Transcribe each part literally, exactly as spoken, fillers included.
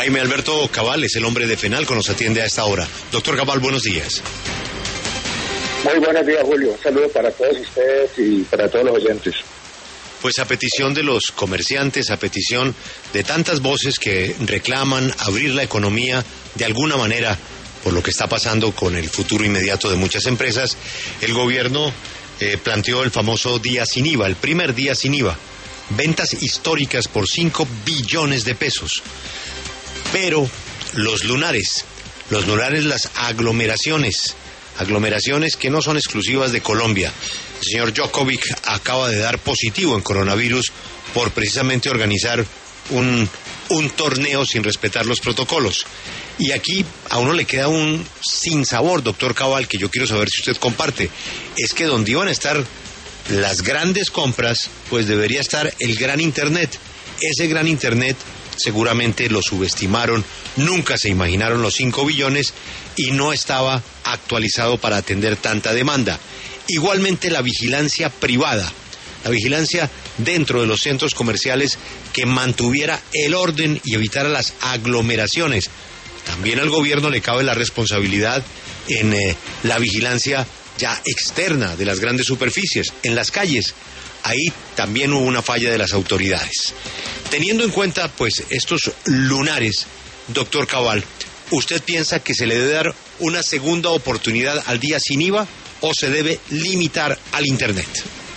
Jaime Alberto Cabal es el hombre de FENALCO, nos atiende a esta hora. Doctor Cabal, buenos días. Muy buenos días, Julio. Un saludo para todos ustedes y para todos los oyentes. Pues a petición de los comerciantes, a petición de tantas voces que reclaman abrir la economía de alguna manera por lo que está pasando con el futuro inmediato de muchas empresas, el gobierno eh, planteó el famoso día sin I V A, el primer día sin I V A. Ventas históricas por cinco billones de pesos. Pero los lunares, los lunares, las aglomeraciones, aglomeraciones que no son exclusivas de Colombia. El señor Djokovic acaba de dar positivo en coronavirus por precisamente organizar un, un torneo sin respetar los protocolos. Y aquí a uno le queda un sinsabor, doctor Cabal, que yo quiero saber si usted comparte. Es que donde iban a estar las grandes compras, pues debería estar el gran Internet. Ese gran Internet seguramente lo subestimaron, nunca se imaginaron los cinco billones y no estaba actualizado para atender tanta demanda. Igualmente la vigilancia privada, la vigilancia dentro de los centros comerciales que mantuviera el orden y evitara las aglomeraciones. También al gobierno le cabe la responsabilidad en eh, la vigilancia ya externa de las grandes superficies, en las calles. Ahí también hubo una falla de las autoridades. Teniendo en cuenta, pues, estos lunares, doctor Cabal, ¿usted piensa que se le debe dar una segunda oportunidad al día sin I V A o se debe limitar al Internet?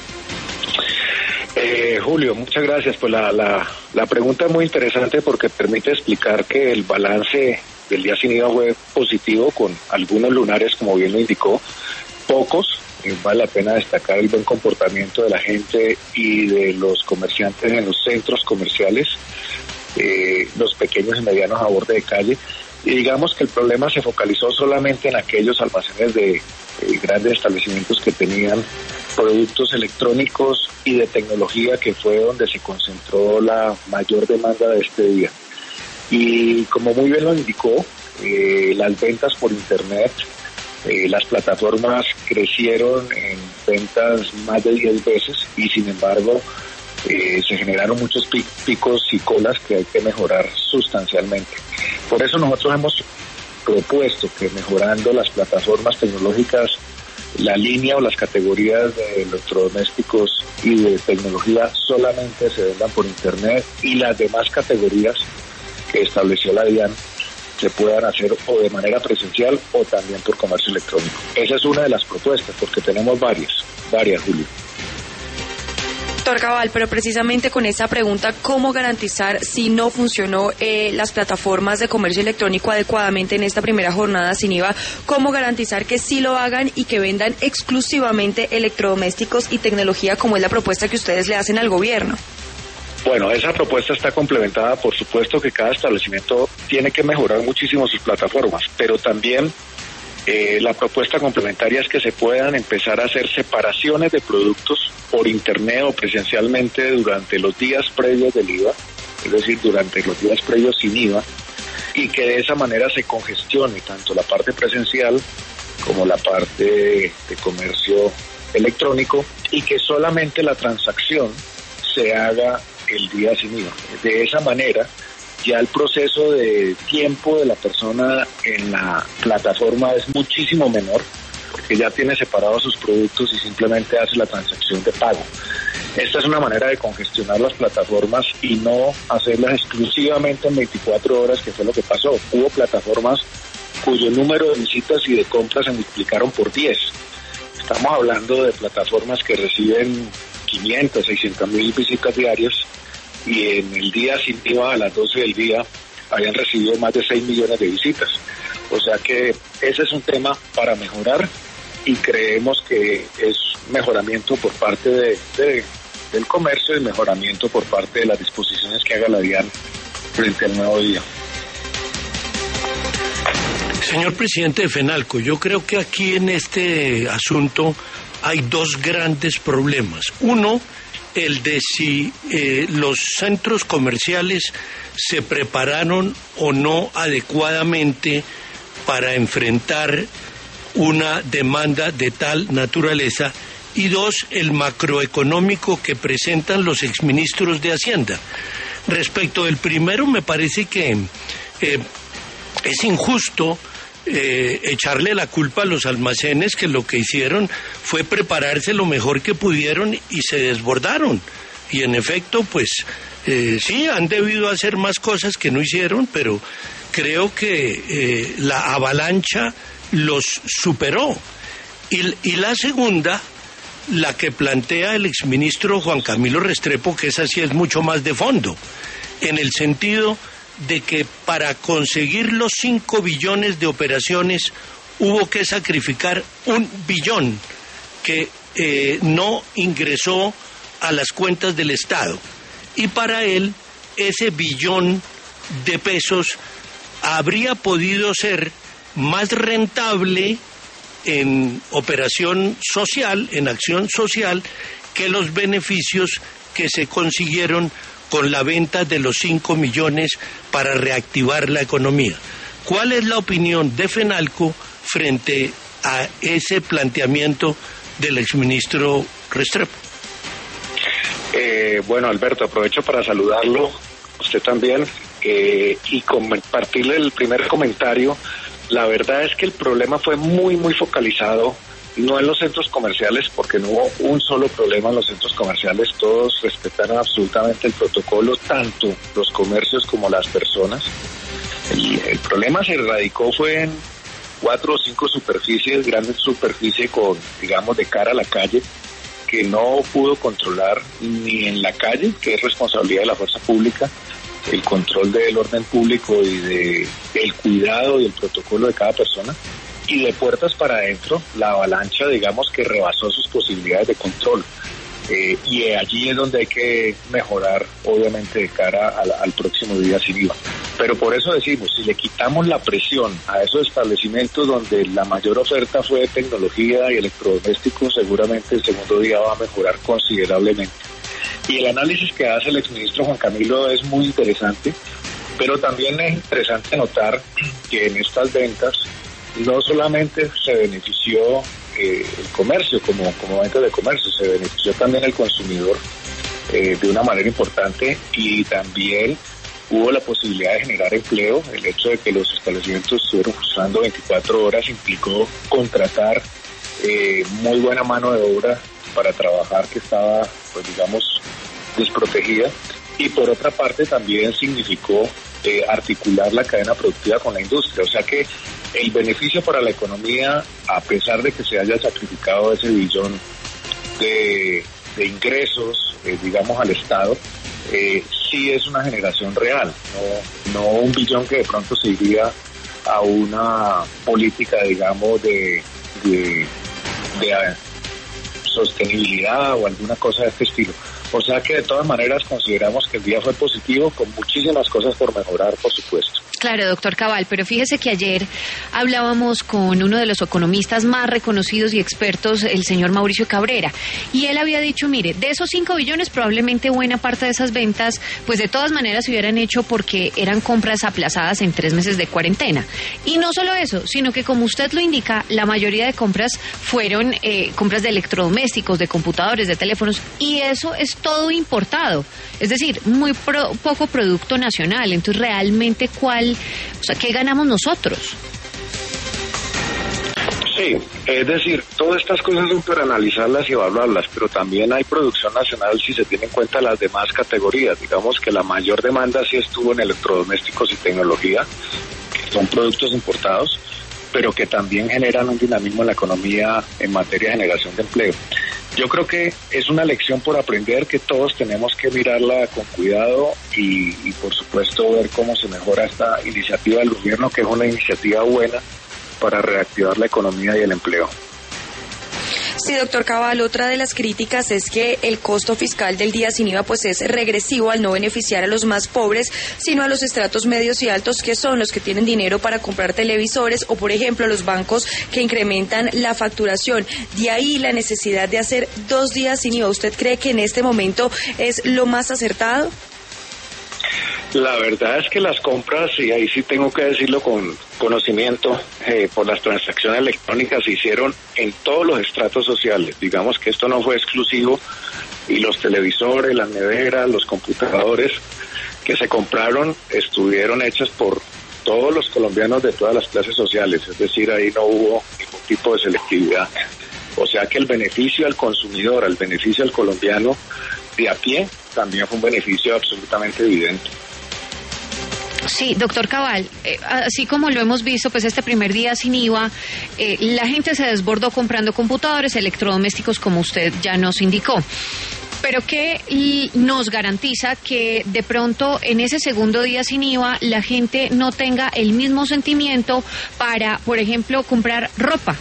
Eh, Julio, muchas gracias. Pues la, la, la pregunta es muy interesante porque permite explicar que el balance del día sin I V A fue positivo con algunos lunares, como bien lo indicó, pocos. Eh, vale la pena destacar el buen comportamiento de la gente y de los comerciantes en los centros comerciales, eh, los pequeños y medianos a borde de calle. Y digamos que el problema se focalizó solamente en aquellos almacenes de eh, grandes establecimientos que tenían productos electrónicos y de tecnología, que fue donde se concentró la mayor demanda de este día. Y como muy bien lo indicó, eh, las ventas por Internet, Eh, las plataformas crecieron en ventas más de diez veces y sin embargo eh, se generaron muchos picos y colas que hay que mejorar sustancialmente. Por eso nosotros hemos propuesto que mejorando las plataformas tecnológicas, la línea o las categorías de electrodomésticos y de tecnología solamente se vendan por Internet y las demás categorías que estableció la DIAN se puedan hacer o de manera presencial o también por comercio electrónico. Esa es una de las propuestas, porque tenemos varias, varias, Julio. Doctor Cabal, pero precisamente con esa pregunta, ¿cómo garantizar si no funcionó eh, las plataformas de comercio electrónico adecuadamente en esta primera jornada sin I V A? ¿Cómo garantizar que sí lo hagan y que vendan exclusivamente electrodomésticos y tecnología, como es la propuesta que ustedes le hacen al gobierno? Bueno, esa propuesta está complementada, por supuesto que cada establecimiento tiene que mejorar muchísimo sus plataformas, pero también eh, la propuesta complementaria es que se puedan empezar a hacer separaciones de productos por Internet o presencialmente durante los días previos del I V A, es decir, durante los días previos sin I V A, y que de esa manera se congestione tanto la parte presencial como la parte de comercio electrónico y que solamente la transacción se haga el día sin I V A. De esa manera, ya el proceso de tiempo de la persona en la plataforma es muchísimo menor, porque ya tiene separados sus productos y simplemente hace la transacción de pago. Esta es una manera de congestionar las plataformas y no hacerlas exclusivamente en veinticuatro horas, que fue lo que pasó. Hubo plataformas cuyo número de visitas y de compras se multiplicaron por diez. Estamos hablando de plataformas que reciben quinientas, seiscientas mil visitas diarias y en el día sin I V A a las doce del día habían recibido más de seis millones de visitas. O sea que ese es un tema para mejorar y creemos que es mejoramiento por parte de, de, del comercio y mejoramiento por parte de las disposiciones que haga la DIAN frente al nuevo día. Señor presidente de FENALCO, yo creo que aquí en este asunto hay dos grandes problemas. Uno, el de si eh, los centros comerciales se prepararon o no adecuadamente para enfrentar una demanda de tal naturaleza. Y dos, el macroeconómico que presentan los exministros de Hacienda. Respecto del primero, me parece que eh, es injusto eh, echarle la culpa a los almacenes, que lo que hicieron fue prepararse lo mejor que pudieron y se desbordaron. Y en efecto, pues eh, sí, han debido hacer más cosas que no hicieron, pero creo que eh, la avalancha los superó. Y, y la segunda, la que plantea el exministro Juan Camilo Restrepo, que esa sí es mucho más de fondo, en el sentido de que para conseguir los cinco billones de operaciones hubo que sacrificar un billón que eh, no ingresó a las cuentas del Estado. Y para él, ese billón de pesos habría podido ser más rentable en operación social, en acción social, que los beneficios que se consiguieron con la venta de los cinco millones para reactivar la economía. ¿Cuál es la opinión de FENALCO frente a ese planteamiento del exministro Restrepo? Eh, bueno, Alberto, aprovecho para saludarlo, usted también, eh, y compartirle el primer comentario. La verdad es que el problema fue muy, muy focalizado, no en los centros comerciales, porque no hubo un solo problema en los centros comerciales, todos respetaron absolutamente el protocolo, tanto los comercios como las personas. El, el problema se radicó fue en cuatro o cinco superficies, grandes superficies con, digamos, de cara a la calle, que no pudo controlar ni en la calle, que es responsabilidad de la fuerza pública, el control del orden público y de el cuidado y el protocolo de cada persona, y de puertas para adentro, la avalancha, digamos, que rebasó sus posibilidades de control. Eh, y allí es donde hay que mejorar, obviamente, de cara al, al próximo día sin I V A. Pero por eso decimos, si le quitamos la presión a esos establecimientos donde la mayor oferta fue de tecnología y electrodomésticos, seguramente el segundo día va a mejorar considerablemente. Y el análisis que hace el exministro Juan Camilo es muy interesante, pero también es interesante notar que en estas ventas no solamente se benefició eh, el comercio como, como venta de comercio, se benefició también el consumidor eh, de una manera importante, y también hubo la posibilidad de generar empleo. El hecho de que los establecimientos estuvieron funcionando veinticuatro horas implicó contratar eh, muy buena mano de obra para trabajar que estaba, pues digamos, desprotegida, y por otra parte también significó eh, articular la cadena productiva con la industria, o sea que el beneficio para la economía, a pesar de que se haya sacrificado ese billón de, de ingresos, eh, digamos, al Estado, eh, sí es una generación real, no, no un billón que de pronto se iría a una política, digamos, de, de, de sostenibilidad o alguna cosa de este estilo. O sea que de todas maneras consideramos que el día fue positivo, con muchísimas cosas por mejorar, por supuesto. Claro, doctor Cabal, pero fíjese que ayer hablábamos con uno de los economistas más reconocidos y expertos, el señor Mauricio Cabrera, y él había dicho, mire, de esos cinco billones probablemente buena parte de esas ventas, pues de todas maneras se hubieran hecho porque eran compras aplazadas en tres meses de cuarentena. Y no solo eso, sino que como usted lo indica, la mayoría de compras fueron eh, compras de electrodomésticos, de computadores, de teléfonos, y eso es todo importado, es decir, muy pro, poco producto nacional. Entonces, realmente, ¿cuál, o sea, qué ganamos nosotros? Sí, es decir, todas estas cosas son para analizarlas y evaluarlas, pero también hay producción nacional si se tienen en cuenta las demás categorías. Digamos que la mayor demanda sí estuvo en electrodomésticos y tecnología, que son productos importados, pero que también generan un dinamismo en la economía en materia de generación de empleo. Yo creo que es una lección por aprender que todos tenemos que mirarla con cuidado y, y por supuesto ver cómo se mejora esta iniciativa del gobierno, que es una iniciativa buena para reactivar la economía y el empleo. Sí, doctor Cabal, otra de las críticas es que el costo fiscal del día sin I V A pues es regresivo al no beneficiar a los más pobres, sino a los estratos medios y altos, que son los que tienen dinero para comprar televisores, o por ejemplo los bancos que incrementan la facturación. De ahí la necesidad de hacer dos días sin I V A. ¿Usted cree que en este momento es lo más acertado? La verdad es que las compras, y ahí sí tengo que decirlo con conocimiento, eh, por las transacciones electrónicas se hicieron en todos los estratos sociales. Digamos que esto no fue exclusivo, y los televisores, las neveras, los computadores que se compraron estuvieron hechos por todos los colombianos de todas las clases sociales, es decir, ahí no hubo ningún tipo de selectividad. O sea que el beneficio al consumidor, el beneficio al colombiano de a pie, también fue un beneficio absolutamente evidente. Sí, doctor Cabal, eh, así como lo hemos visto, pues este primer día sin I V A, eh, la gente se desbordó comprando computadores, electrodomésticos, como usted ya nos indicó. Pero ¿qué nos garantiza que de pronto en ese segundo día sin I V A la gente no tenga el mismo sentimiento para, por ejemplo, comprar ropa?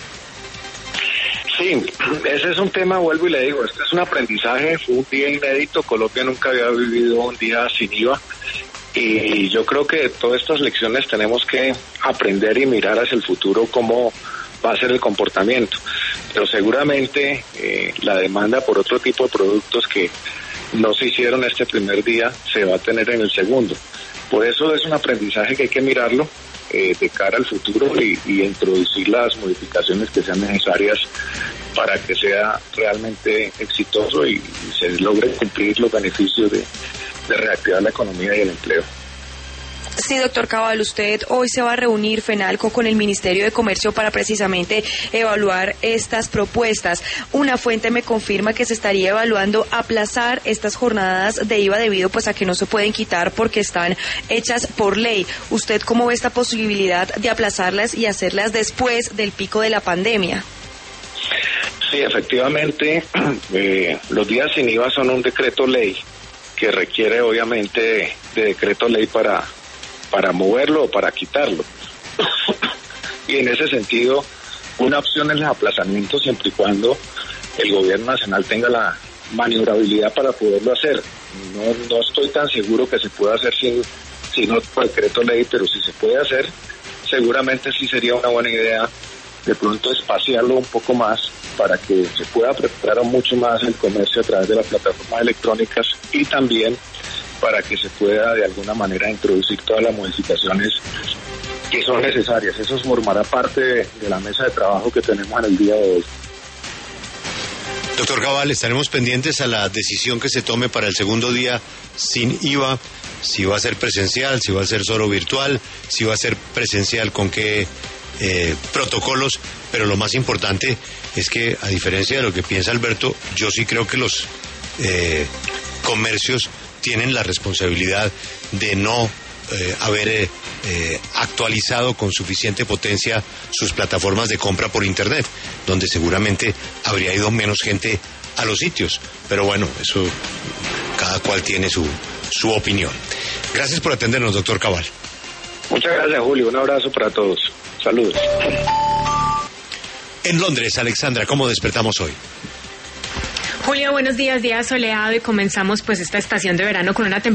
Sí, ese es un tema, vuelvo y le digo, este es un aprendizaje, fue un día inédito, Colombia nunca había vivido un día sin I V A. Y yo creo que de todas estas lecciones tenemos que aprender y mirar hacia el futuro cómo va a ser el comportamiento. Pero seguramente eh, la demanda por otro tipo de productos que no se hicieron este primer día se va a tener en el segundo. Por eso es un aprendizaje que hay que mirarlo eh, de cara al futuro y, y introducir las modificaciones que sean necesarias para que sea realmente exitoso y, y se logre cumplir los beneficios de de reactivar la economía y el empleo. Sí, doctor Cabal, usted hoy se va a reunir FENALCO con el Ministerio de Comercio para precisamente evaluar estas propuestas. Una fuente me confirma que se estaría evaluando aplazar estas jornadas de I V A debido pues a que no se pueden quitar porque están hechas por ley. ¿Usted cómo ve esta posibilidad de aplazarlas y hacerlas después del pico de la pandemia? Sí, efectivamente, eh, los días sin I V A son un decreto ley que requiere obviamente de, de decreto ley para, para moverlo o para quitarlo. Y en ese sentido, una opción es el aplazamiento siempre y cuando el gobierno nacional tenga la maniobrabilidad para poderlo hacer. No, no estoy tan seguro que se pueda hacer sin, sin otro decreto ley, pero si se puede hacer, seguramente sí sería una buena idea de pronto espaciarlo un poco más para que se pueda preparar mucho más el comercio a través de las plataformas electrónicas y también para que se pueda de alguna manera introducir todas las modificaciones que son necesarias. Eso formará parte de, de la mesa de trabajo que tenemos en el día de hoy. Doctor Cabal, estaremos pendientes a la decisión que se tome para el segundo día sin I V A, si va a ser presencial, si va a ser solo virtual, si va a ser presencial, con qué eh, protocolos, pero lo más importante es que, a diferencia de lo que piensa Alberto, yo sí creo que los eh, comercios tienen la responsabilidad de no eh, haber eh, eh, actualizado con suficiente potencia sus plataformas de compra por Internet, donde seguramente habría ido menos gente a los sitios. Pero bueno, eso cada cual tiene su, su opinión. Gracias por atendernos, doctor Cabal. Muchas gracias, Julio. Un abrazo para todos. Saludos. En Londres, Alexandra, ¿cómo despertamos hoy? Julio, buenos días, día soleado y comenzamos pues esta estación de verano con una temperatura